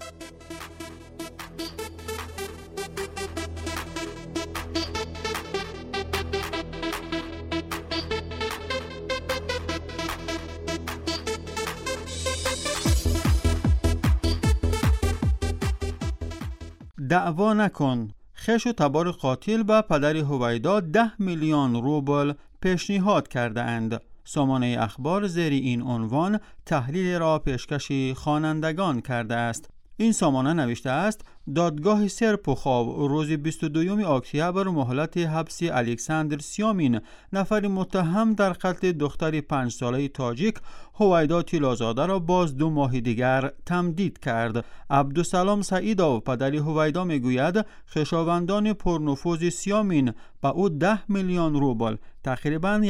دعوا نکن. خش و تبار قاتل و پدر هویدا 10 میلیون روبل پیشنهاد کرده اند. سامانه اخبار زیر این عنوان تحلیل را پیشکش خوانندگان کرده است. این سامانه نوشته است دادگاه سرپخاو روز 22 اکتبر مهلت حبس الکساندر سیامین، نفر متهم در قتل دختر 5 ساله تاجیک هویدا تیلازاده را باز 2 ماه دیگر تمدید کرد. عبدالسلام سعیدوف پدر هویدا میگوید خویشاوندان پرنفوذ سیامین با او 10 میلیون روبل تقریباً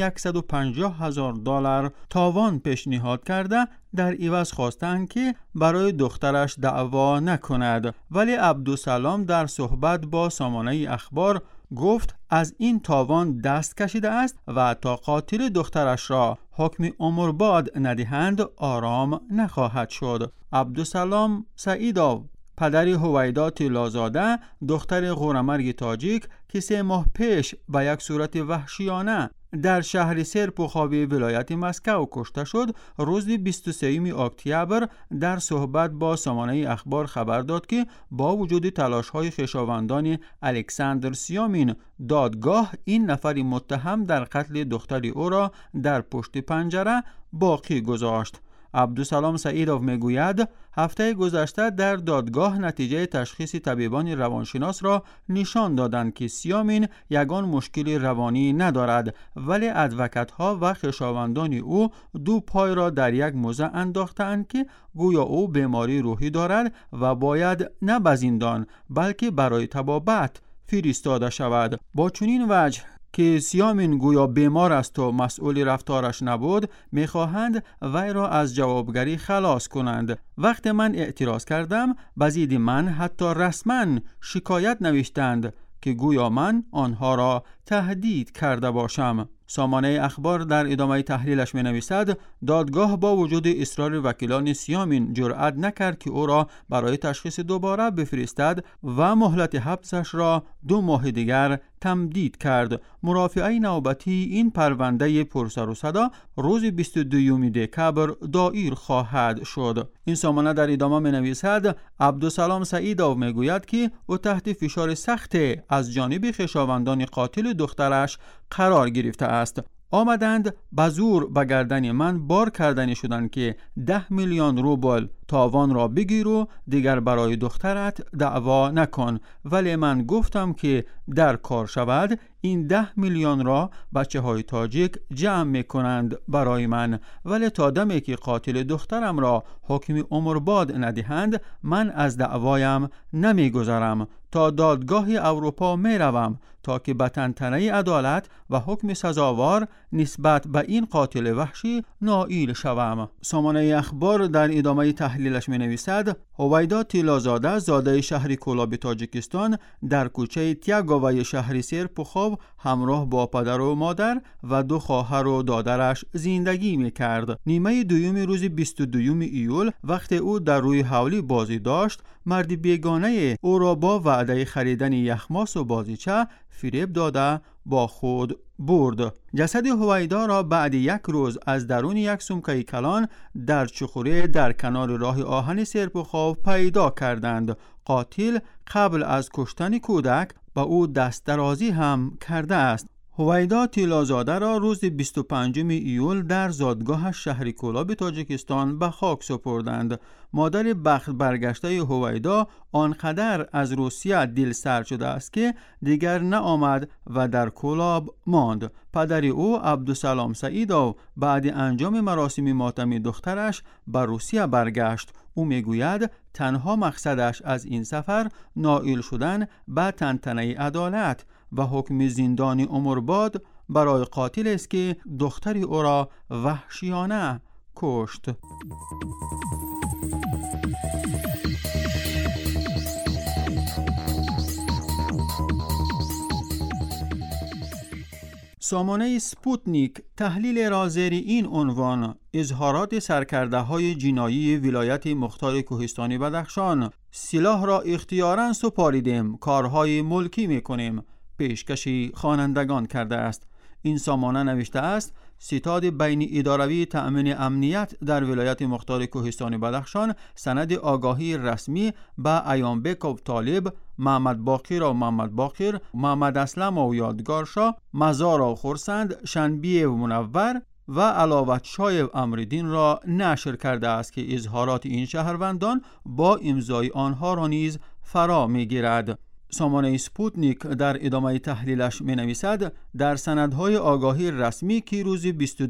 $150,000 تاوان پیشنهاد کرده در عوض خواستند که برای دخترش دعوا نکند، ولی عبدالسلام در صحبت با سامانه اخبار گفت از این تاوان دست کشیده است و تا قاتل دخترش را حکم عمرباد ندهند آرام نخواهد شد. عبدالسلام سعیدوف پدر هویدا تیلازاده دختر غورمرگ تاجیک که 3 ماه پیش به یک صورت وحشیانه در شهر سرپخاوی ولایت مسکو کشته شد، روز 23 اکتبر در صحبت با سامانه اخبار خبر داد که با وجود تلاش‌های خویشاوندان الکساندر سیامین دادگاه این نفر متهم در قتل دختر او را در پشت پنجره باقی گذاشت. عبدالسلام سعیدوف میگوید هفته گذشته در دادگاه نتیجه تشخیص طبیبان روانشناس را نشان دادند که سیامین یگان مشکل روانی ندارد، ولی ادوکت‌ها و خویشاوندان او 2 پای را در یک موزه انداختند که گویا او بیماری روحی دارد و باید نه به زندان بلکه برای طبابت فرستاده شود. با چنین وجه که سیامین گویا بیمار است و مسئول رفتارش نبود، میخواهند وی را از جوابگری خلاص کنند. وقت من اعتراض کردم به ضد من حتی رسما شکایت نوشتند که گویا من آنها را تهدید کرده باشم. سامانه اخبار در ادامه تحلیلش می نویسد دادگاه با وجود اصرار وکیلان سیامین جرأت نکرد که او را برای تشخیص دوباره بفرستد و مهلت حبسش را 2 ماه دیگر تمدید کرد. مرافعه نوبتی این پرونده پرسر و صدا روز 22 دکبر دایر خواهد شد. این سامانه در ادامه می نویسد عبدالسلام سعیدوف می گوید که او تحت فشار سخت از جانب خویشاوندان قاتل دخترش قرار گرفته است. آمدند به زور به گردن من بار کردنی شدند که 10 میلیون روبل تاوان را بگیر و دیگر برای دخترت دعوا نکن، ولی من گفتم که در کار شود این 10 میلیون را بچه های تاجیک جمع می کنند برای من، ولی تا دمی که قاتل دخترم را حکم عمرباد ندهند من از دعوایم نمی گذرم. تا دادگاه اروپا می روم تا که به تنتنه عدالت و حکم سزاوار نسبت به این قاتل وحشی نائل شوم. سامانه اخبار در ادامه تحلیلش می نویسد هویدا تیلازاده زاده شهر کولاب تاجیکستان در کوچه تیاگاوی شهر سرپخاو همراه با پدر و مادر و 2 خواهر و دادرش زندگی می کرد. نیمه دوم روز 22 ایول وقت او در روی حولی بازی داشت، مرد بیگانه او را با وعده خریدن یخماس و بازیچه فریب داده با خود برد. جسد هویدا را بعد 1 روز از درون یک سمکه کلان در چخوره در کنار راه آهن سرپخاو پیدا کردند. قاتل قبل از کشتن کودک با او دست درازی هم کرده است. هویدا تیلازاده را روز 25 ایول در زادگاه شهر کولاب تاجیکستان به خاک سپردند. مادر بخت برگشته هویدا آنقدر از روسیه دل سرد شده است که دیگر نآمد و در کولاب ماند. پدر او عبدالسلام سعیدوف بعد انجام مراسم ماتم دخترش به روسیه برگشت. او میگوید تنها مقصدش از این سفر نائل شدن به تنتنه عدالت و حکم زندانی عمرباد برای قاتل است که دختر او را وحشیانه کشت. سامانه سپوتنیک تحلیل را زیر این عنوان: اظهارات سرکرده‌های جنایی ولایت مختار کوهستانی بدخشان، سلاح را اختیاراً سپاریدیم، کارهای ملکی می‌کنیم، پیشکشی خوانندگان کرده است. این سامانه نوشته است: ستاد بین اداروی تأمین امنیت در ولایت مختار کوهستانی بدخشان سند آگاهی رسمی به ایانبک و طالب، محمد باقر و محمد باقر، محمد اسلم و یادگارشا، مزار و خورسند، شنبیه و منور و علاوت شایب امردین را نشر کرده است که اظهارات این شهروندان با امضای آنها را نیز فرا می‌گیرد. سامانه سپوتنیک در ادامه تحلیلش می نویسد: در سندهای آگاهی رسمی که روز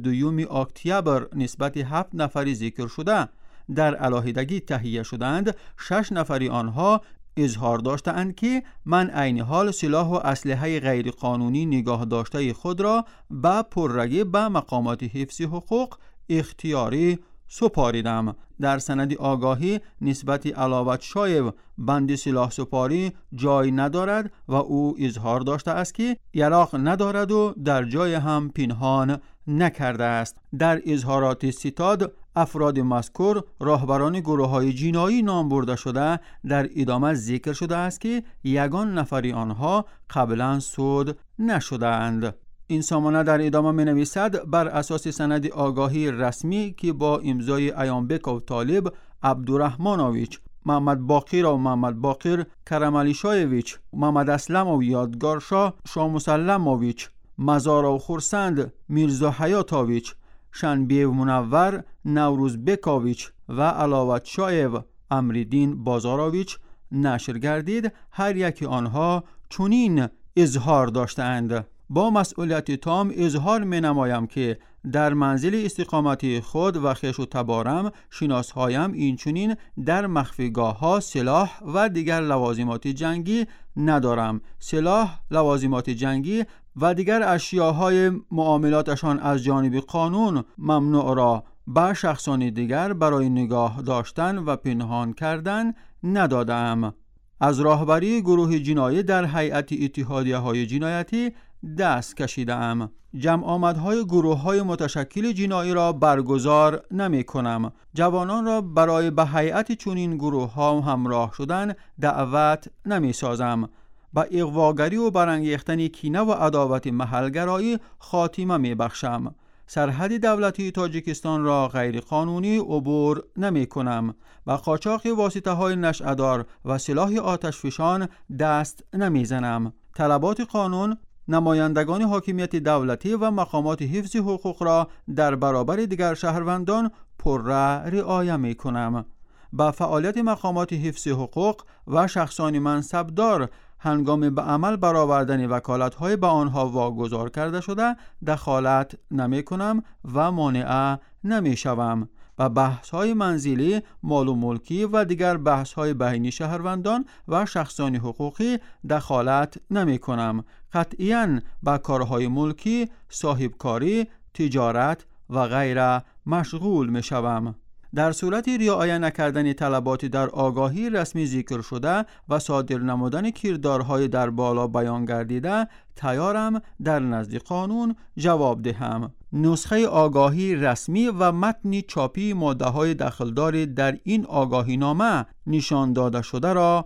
22 اکتبر نسبت 7 نفری ذکر شده در علاهیدگی تهیه شدند، 6 نفری آنها اظهار داشتند که من عین حال سلاح و اسلحه غیر قانونی نگاه داشته خود را به پررگی به مقامات حفظ حقوق اختیاری سپاریدم. در سند آگاهی نسبت علاوت شایب بند سلاح سپاری جای ندارد و او اظهار داشته است که یراق ندارد و در جای هم پنهان نکرده است. در اظهارات ستاد افراد مذکور راهبران گروه‌های جنایی نام برده شده در ادامه ذکر شده است که یگان نفری آنها قبلا سود نشدند. این سامانه در ادامه می نویسد: بر اساس سند آگاهی رسمی که با امضای ایانبک و طالب، عبدالرحمانویچ، محمد باقر و محمد باقر، کرمعلی شایویچ، محمد اسلم و یادگارشا، شاه مسلمویچ، مزار و خورسند، میرزا حیاتویچ، شنبیه و منور، نوروز بکاویچ و علاوت شایب امردین بازارویچ نشر گردید، هر یک آنها چنین اظهار داشتند: با مسئولیت تام اظهار می نمایم که در منزل استقامتی خود و خویش و تبارم شناسهایم اینچنین در مخفیگاه ها سلاح و دیگر لوازمات جنگی ندارم. سلاح، لوازمات جنگی و دیگر اشیاهای معاملاتشان از جانب قانون ممنوع را به شخصان دیگر برای نگاه داشتن و پنهان کردن ندادم. از راهبری گروه جنایی در هیئت اتحادیه های جنایتی دست کشیدم. جمع آمدهای گروه های متشکل جنایی را برگزار نمی کنم. جوانان را برای به هیئت چنین گروه ها همراه شدن دعوت نمی سازم. با اغواگری و برانگیختن کینه و عداوت محلگرایی خاتمه می بخشم. سرحد دولتی تاجیکستان را غیر قانونی عبور نمی کنم. با قاچاق واسطه های نشعه‌دار و سلاح آتش فشان دست نمی زنم. طلبات قانون، نمایندگان حاکمیت دولتی و مقامات حفظ حقوق را در برابر دیگر شهروندان پرره رعایت می کنم. با فعالیت مقامات حفظ حقوق و شخصان منصبدار هنگام به عمل برآوردن وکالت‌های به آنها واگذار کرده شده دخالت نمی کنم و مانع نمی شوم. و بحث‌های منزلی، مال و ملکی و دیگر بحث‌های بین شهروندان و شخصان حقوقی دخالت نمی کنم. قطعاً با کارهای ملکی، صاحبکاری، تجارت و غیره مشغول می شوم. در صورت رعایت نکردن طلبات در آگاهی رسمی ذکر شده و صادر نمودن کردارهای در بالا بیان گردیده، تیارم در نزد قانون جواب دهم. نسخه آگاهی رسمی و متن چاپی ماده‌های داخلدار در این آگاهی نامه نشان داده شده را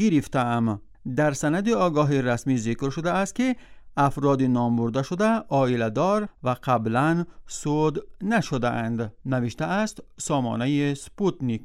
گرفتم. در سند آگاهی رسمی ذکر شده است که افراد نامبرده شده عائله دار و قبلا سود نشده اند. نوشته است سامانه سپوتنیک.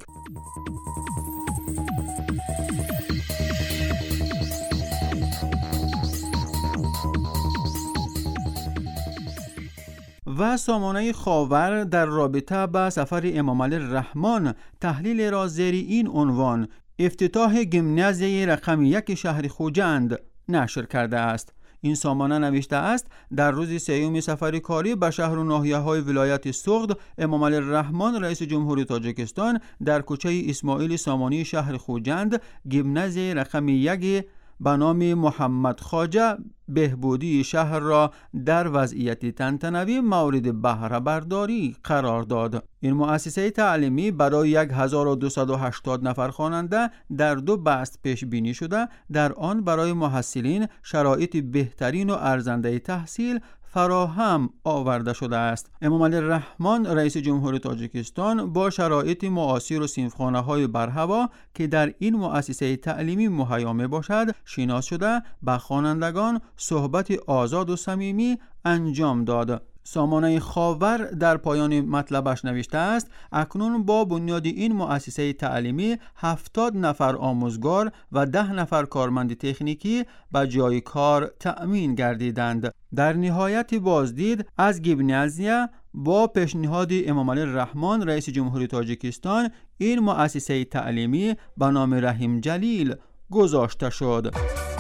و سامانه خاور در رابطه با سفر امام علی الرحمن تحلیل را زیر این عنوان: افتتاح گیمنازیه رقم 1 شهر خوجند نشر کرده است. این سامانه نوشته است: در روز 3 سفر کاری به شهر و ناحیه‌های ولایت سغد، امام علی الرحمن رئیس جمهوری تاجیکستان در کوچه اسماعیل سامانی شهر خوجند گیمنازیه رقم 1 به نام محمد خواجه بهبودی شهر را در وضعیت تنتنوی مورد بهره برداری قرار داد. این مؤسسه تعلیمی برای 1280 نفر خواننده در 2 بست پیش بینی شده، در آن برای محصلین شرایط بهترین و ارزنده تحصیل فراهم آورده شده است. امام علی الرحمن رئیس جمهوری تاجیکستان با شرایط معاصر و صنفخانه‌های برهوا که در این مؤسسه تعلیمی مهیا باشد شناس شده به خوانندگان صحبت آزاد و صمیمی انجام داد. سامانه خاور در پایان مطلبش نوشته است: اکنون با بنیاد این مؤسسه تعلیمی 70 نفر آموزگار و 10 نفر کارمند تکنیکی به جای کار تأمین گردیدند. در نهایت بازدید از گیبنیازیا با پیشنهاد امام علی الرحمن رئیس جمهوری تاجیکستان این مؤسسه تعلیمی به نام رحیم جلیل گذاشته شد.